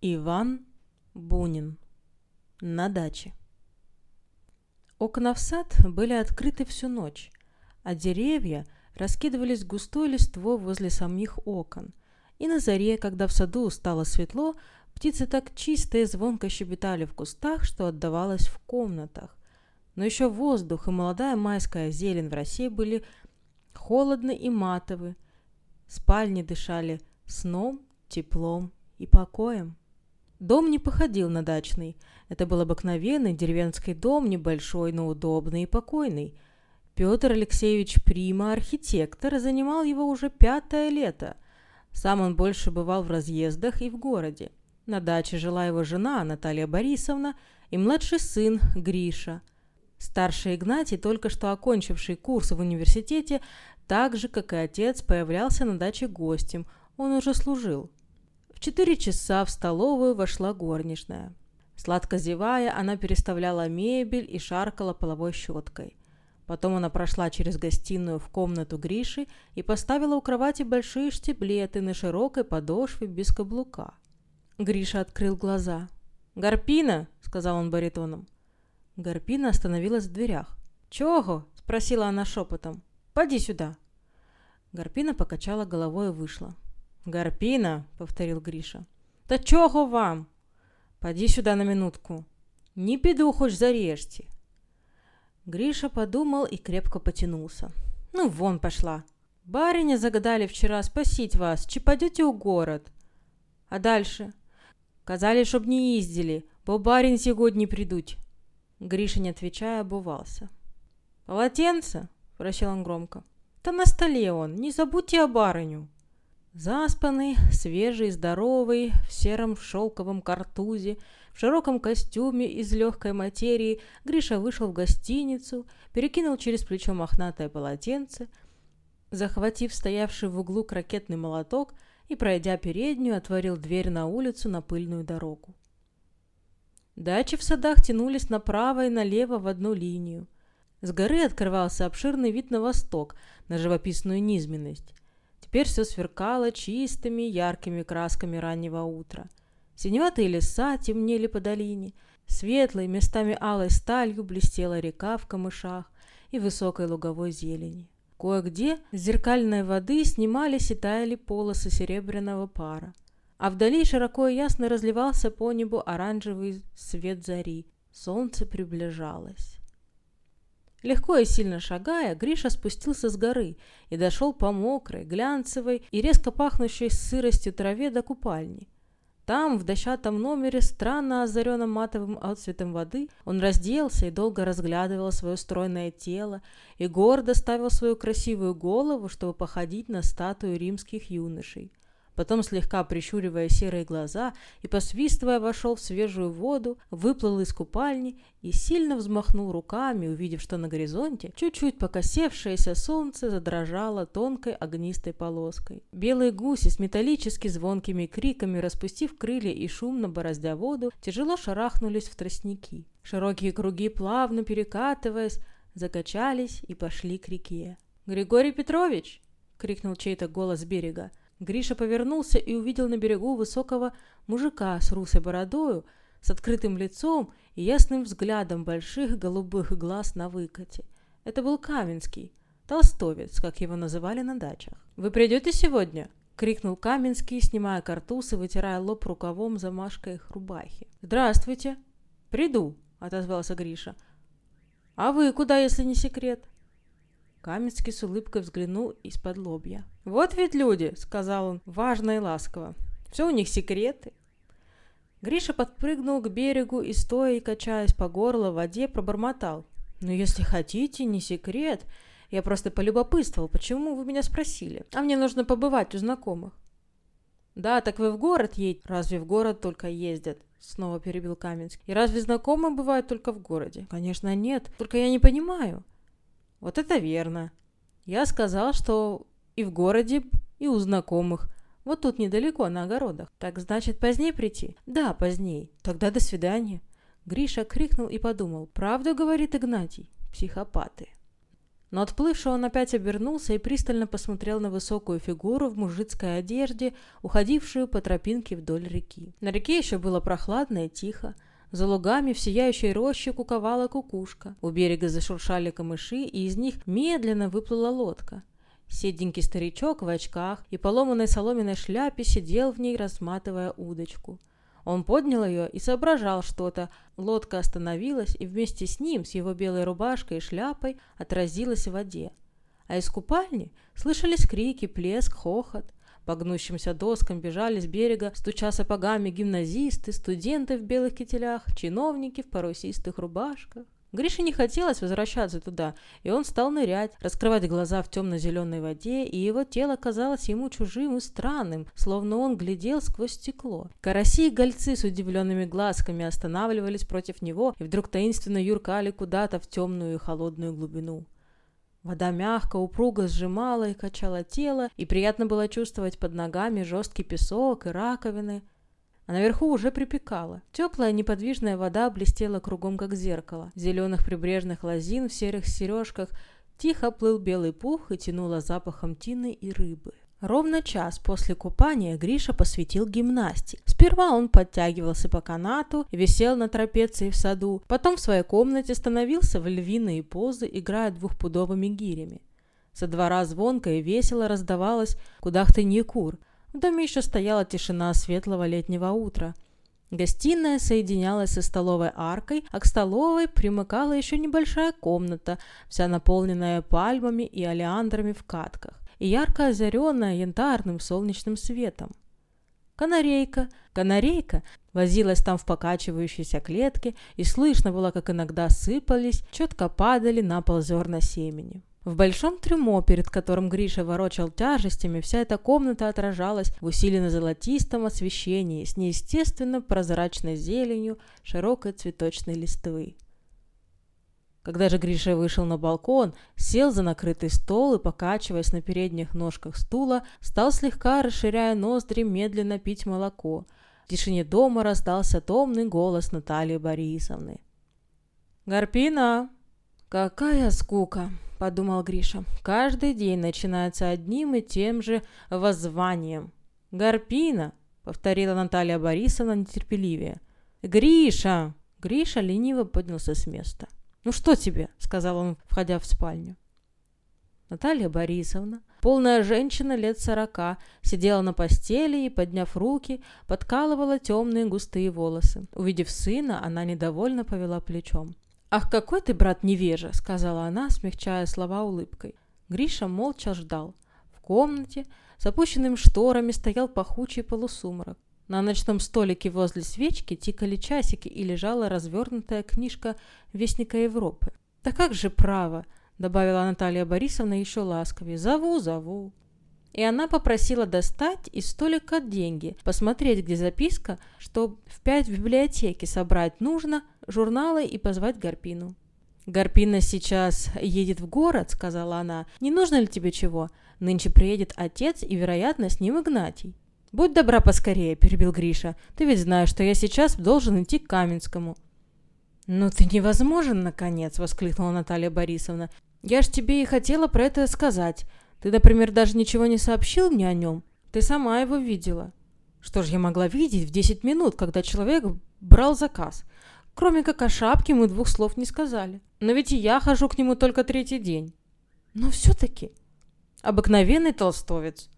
Иван Бунин. На даче. Окна в сад были открыты всю ночь, а деревья раскидывались густой листвой возле самих окон. И на заре, когда в саду стало светло, птицы так чисто и звонко щебетали в кустах, что отдавалось в комнатах. Но еще воздух и молодая майская зелень в росе были холодны и матовы. Спальни дышали сном, теплом и покоем. Дом не походил на дачный. Это был обыкновенный деревенский дом, небольшой, но удобный и покойный. Петр Алексеевич Прима, архитектор, занимал его уже 5-е лето. Сам он больше бывал в разъездах и в городе. На даче жила его жена Наталья Борисовна и младший сын Гриша. Старший Игнатий, только что окончивший курс в университете, так же, как и отец, появлялся на даче гостем. Он уже служил. В 4 часа в столовую вошла горничная. Сладко зевая, она переставляла мебель и шаркала половой щеткой. Потом она прошла через гостиную в комнату Гриши и поставила у кровати большие штиблеты на широкой подошве без каблука. Гриша открыл глаза. «Гарпина!» — сказал он баритоном. Гарпина остановилась в дверях. «Чего?» — спросила она шепотом. «Поди сюда!» Гарпина покачала головой и вышла. «Гарпина!» — повторил Гриша. «Та чого вам? Поди сюда на минутку. Не піду, хоть зарежьте!» Гриша подумал и крепко потянулся. «Ну, вон пошла! Барыня загадали вчера спасить вас, чи пойдете у город? А дальше? Казали, чтоб не ездили, бо барин сегодня придуть!» Гриша, не отвечая, обувался. «Полотенце?» — спросил он громко. «Да на столе он, не забудьте о барыню!» Заспанный, свежий, здоровый, в сером шелковом картузе, в широком костюме из легкой материи, Гриша вышел в гостиницу, перекинул через плечо мохнатое полотенце, захватив стоявший в углу крокетный молоток и, пройдя переднюю, отворил дверь на улицу на пыльную дорогу. Дачи в садах тянулись направо и налево в одну линию. С горы открывался обширный вид на восток, на живописную низменность. Теперь все сверкало чистыми, яркими красками раннего утра. Синеватые леса темнели по долине, светлой, местами алой сталью блестела река в камышах и высокой луговой зелени. Кое-где с зеркальной воды снимались и таяли полосы серебряного пара, а вдали широко и ясно разливался по небу оранжевый свет зари. Солнце приближалось. Легко и сильно шагая, Гриша спустился с горы и дошел по мокрой, глянцевой и резко пахнущей сыростью траве до купальни. Там, в дощатом номере, странно озаренном матовым отсветом воды, он разделся и долго разглядывал свое стройное тело и гордо ставил свою красивую голову, чтобы походить на статую римских юношей. Потом, слегка прищуривая серые глаза и посвистывая, вошел в свежую воду, выплыл из купальни и сильно взмахнул руками, увидев, что на горизонте чуть-чуть покосевшееся солнце задрожало тонкой огнистой полоской. Белые гуси с металлически звонкими криками, распустив крылья и шумно бороздя воду, тяжело шарахнулись в тростники. Широкие круги, плавно перекатываясь, закачались и пошли к реке. «Григорий Петрович!» — крикнул чей-то голос с берега. Гриша повернулся и увидел на берегу высокого мужика с русой бородою, с открытым лицом и ясным взглядом больших голубых глаз на выкате. Это был Каменский, толстовец, как его называли на дачах. «Вы придете сегодня?» — крикнул Каменский, снимая картуз и вытирая лоб рукавом замашкой их рубахи. «Здравствуйте!» «Приду!» — отозвался Гриша. «А вы куда, если не секрет?» Каменский с улыбкой взглянул из-под лобья. «Вот ведь люди!» — сказал он, важно и ласково. «Все у них секреты!» Гриша подпрыгнул к берегу и, стоя и качаясь по горло в воде, пробормотал. «Ну, если хотите, не секрет. Я просто полюбопытствовал, почему вы меня спросили. А мне нужно побывать у знакомых». «Да, так вы в город едете?» «Разве в город только ездят?» — снова перебил Каменский. «И разве знакомые бывают только в городе?» «Конечно, нет. Только я не понимаю». «Вот это верно. Я сказал, что и в городе, и у знакомых. Вот тут недалеко, на огородах. Так значит, позднее прийти?» «Да, позднее. Тогда до свидания». Гриша крикнул и подумал. «Правду говорит Игнатий. Психопаты». Но отплывший он опять обернулся и пристально посмотрел на высокую фигуру в мужицкой одежде, уходившую по тропинке вдоль реки. На реке еще было прохладно и тихо. За лугами в сияющей роще куковала кукушка. У берега зашуршали камыши, и из них медленно выплыла лодка. Седенький старичок в очках и поломанной соломенной шляпе сидел в ней, разматывая удочку. Он поднял ее и соображал что-то. Лодка остановилась, и вместе с ним, с его белой рубашкой и шляпой, отразилась в воде. А из купальни слышались крики, плеск, хохот. По гнущимся доскам бежали с берега, стуча сапогами, гимназисты, студенты в белых кителях, чиновники в парусистых рубашках. Грише не хотелось возвращаться туда, и он стал нырять, раскрывать глаза в темно-зеленой воде, и его тело казалось ему чужим и странным, словно он глядел сквозь стекло. Караси и гольцы с удивленными глазками останавливались против него и вдруг таинственно юркали куда-то в темную и холодную глубину. Вода мягко, упруго сжимала и качала тело, и приятно было чувствовать под ногами жесткий песок и раковины. А наверху уже припекало. Теплая неподвижная вода блестела кругом, как зеркало. В зеленых прибрежных лозин в серых сережках тихо плыл белый пух и тянуло запахом тины и рыбы. Ровно час после купания Гриша посвятил гимнастике. Сперва он подтягивался по канату и висел на трапеции в саду. Потом в своей комнате становился в львиные позы, играя двухпудовыми гирями. Со двора звонко и весело раздавалось кудахтанье кур. В доме еще стояла тишина светлого летнего утра. Гостиная соединялась со столовой аркой, а к столовой примыкала еще небольшая комната, вся наполненная пальмами и олеандрами в катках, и ярко озаренная янтарным солнечным светом. Канарейка возилась там в покачивающейся клетке, и слышно было, как иногда сыпались, четко падали на пол зерна семени. В большом трюмо, перед которым Гриша ворочал тяжестями, вся эта комната отражалась в усиленно-золотистом освещении с неестественно прозрачной зеленью широкой цветочной листвы. Когда же Гриша вышел на балкон, сел за накрытый стол и, покачиваясь на передних ножках стула, стал слегка, расширяя ноздри, медленно пить молоко. В тишине дома раздался томный голос Натальи Борисовны. «Гарпина, какая скука!» — подумал Гриша. «Каждый день начинается одним и тем же воззванием». «Гарпина!» — повторила Наталья Борисовна нетерпеливее. «Гриша!» Гриша лениво поднялся с места. «Ну что тебе?» — сказал он, входя в спальню. Наталья Борисовна, полная женщина лет 40, сидела на постели и, подняв руки, подкалывала темные густые волосы. Увидев сына, она недовольно повела плечом. «Ах, какой ты, брат, невежа!» — сказала она, смягчая слова улыбкой. Гриша молча ждал. В комнате с опущенными шторами стоял пахучий полусумрак. На ночном столике возле свечки тикали часики и лежала развернутая книжка «Вестника Европы». «Да как же право!» — добавила Наталья Борисовна еще ласковее. «Зову». И она попросила достать из столика деньги, посмотреть, где записка, что в 5 в библиотеке собрать нужно, журналы и позвать Гарпину. «Гарпина сейчас едет в город», — сказала она. «Не нужно ли тебе чего? Нынче приедет отец и, вероятно, с ним Игнатий». «Будь добра поскорее», — перебил Гриша. «Ты ведь знаешь, что я сейчас должен идти к Каменскому». «Ну ты невозможен, наконец», — воскликнула Наталья Борисовна. «Я ж тебе и хотела про это сказать. Ты, например, даже ничего не сообщил мне о нем. Ты сама его видела». «Что ж я могла видеть в 10 минут, когда человек брал заказ? Кроме как о шапке мы 2 слов не сказали. Но ведь и я хожу к нему только 3-й день». «Но все-таки...» «Обыкновенный толстовец».